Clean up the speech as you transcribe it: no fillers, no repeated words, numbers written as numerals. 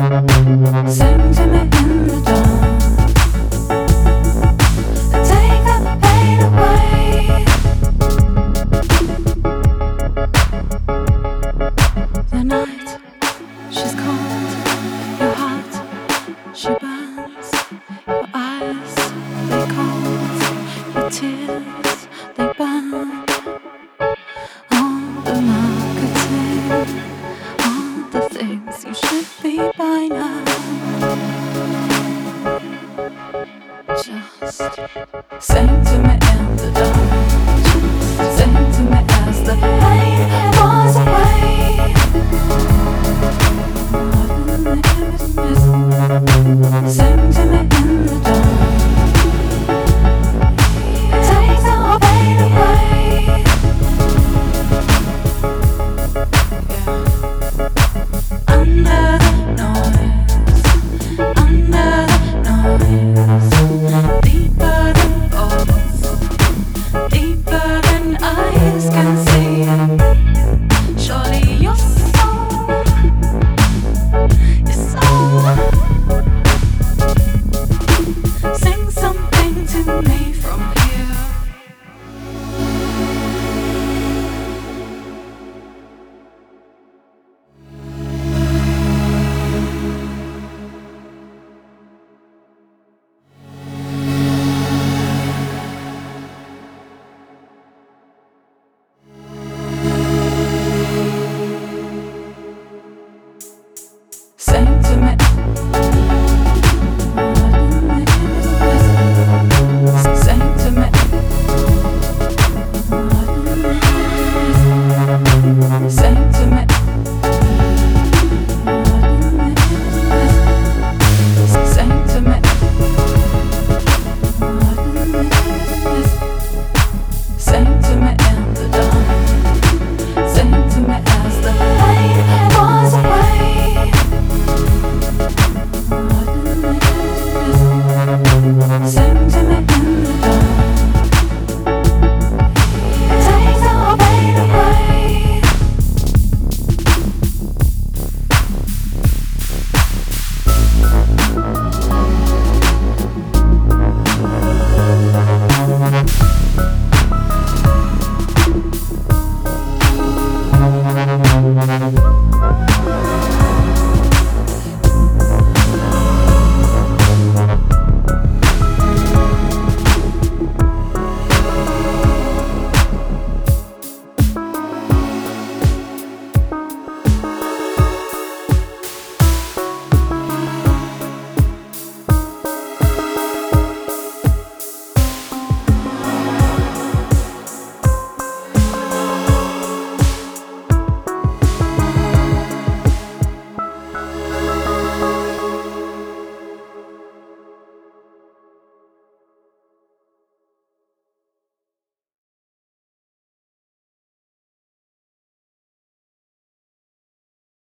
Sing to me in the dawn. Take the pain away. The night, she's cold. Your heart, she burns. Your eyes, they cold. Your tears, they burn. All the marketing, all the things you should be by now. Just sing to me in the dark.